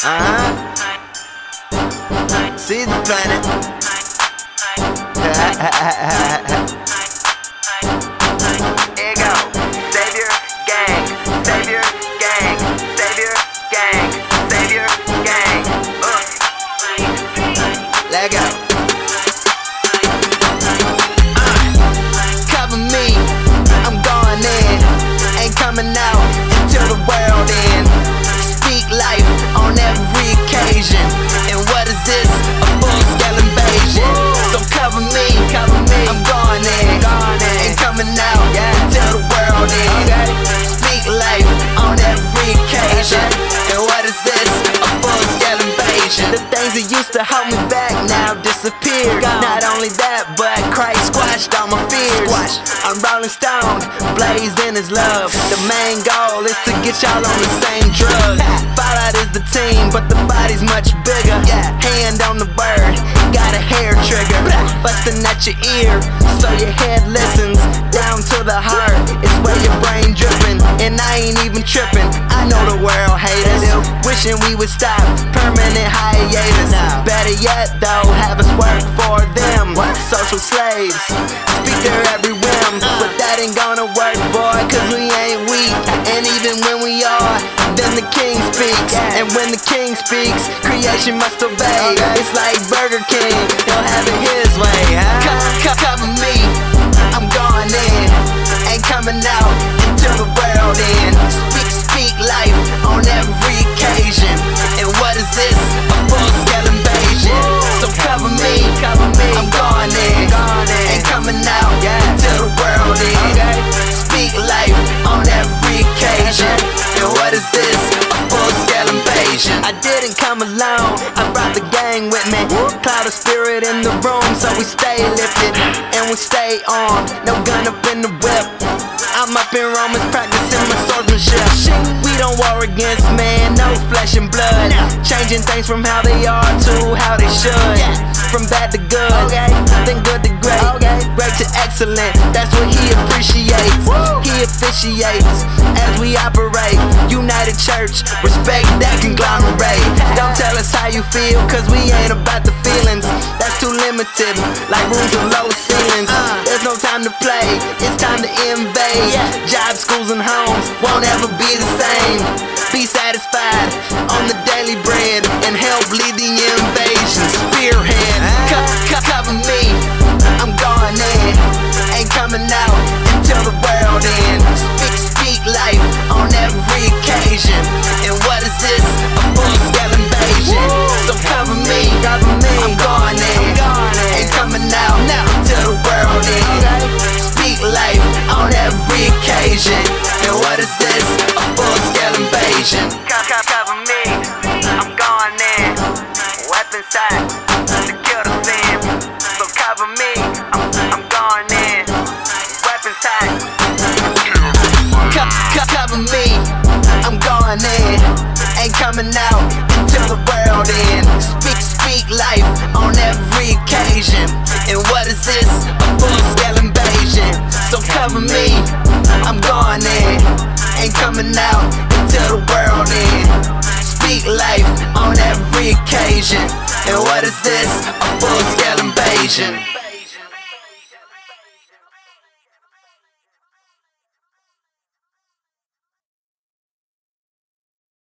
See the planet. Here you go. Savior gang, Savior gang, Savior gang, Savior gang. Let go. Cover me, I'm going in, ain't coming out until the world ends. Speak life on every occasion. And what is this? A full-scale invasion. So cover me, I'm going in, ain't coming out until the world ends. Speak life on every occasion. And what is this? A full-scale invasion. The things that used to hold me back now disappeared. Not only that, but Christ squashed all my fears. I'm Rolling Stone, blazed in his love. The main goal is to get y'all on the same drug. Fallout is the team, but the body's much bigger. Hand on the bird, got a hair trigger. Busting at your ear, so your head listens. Down to the heart, it's where your brain dripping. And I ain't even tripping, I know the world hate us. Wishing we would stop, permanent hiatus. Better yet though, have us work for them. Social slaves, speak their every whim. But that ain't gonna work, boy, cause we ain't weak. And even when we are, then the king speaks. And when the king speaks, creation must obey. It's like Burger King, he'll have it his way. Cover me, I'm going in, ain't coming out until the world ends. Speak life on every occasion. And what is this? A full-scale invasion. So cover me, I'm going in, ain't coming out until the world ends. Speak life on every occasion. And what is this? A full-scale invasion. I didn't come alone, I brought the gang with me. Cloud of spirit in the room, so we stay lifted and we stay on. No gun up in the whip, I'm up in Romans practicing my swordsmanship. We don't war against man, no flesh and blood. Changing things from how they are to how they should. From bad to good, then good to great. Great to excellent, that's what he appreciates. He officiates as we operate. United Church, respect that conglomerate. Don't tell us how you feel, cause we ain't about the feelings. That's too limited, like rooms with low ceilings. There's no time to play, it's time to invade. Jobs, schools, and homes won't ever be the same. Be satisfied on the daily bread and help lead the invasion. Spearhead, cover me, I'm going in, ain't coming out until the world ends. Speak life on every occasion. And what is this? A full-scale invasion. So cover me, I'm going in, ain't coming out until the world ends. Speak life on every occasion. And what is this? A full-scale invasion. Cover me, I'm going in, weapon sight to kill the sin. So cover me, I'm going in, weapon sight. Cover me, I'm going in, ain't coming out until the world ends. Speak life on every occasion. And what is this? A full-scale invasion. So cover me, I'm going in, ain't coming out until the world ends. Speak life on every occasion. And what is this? A full-scale invasion.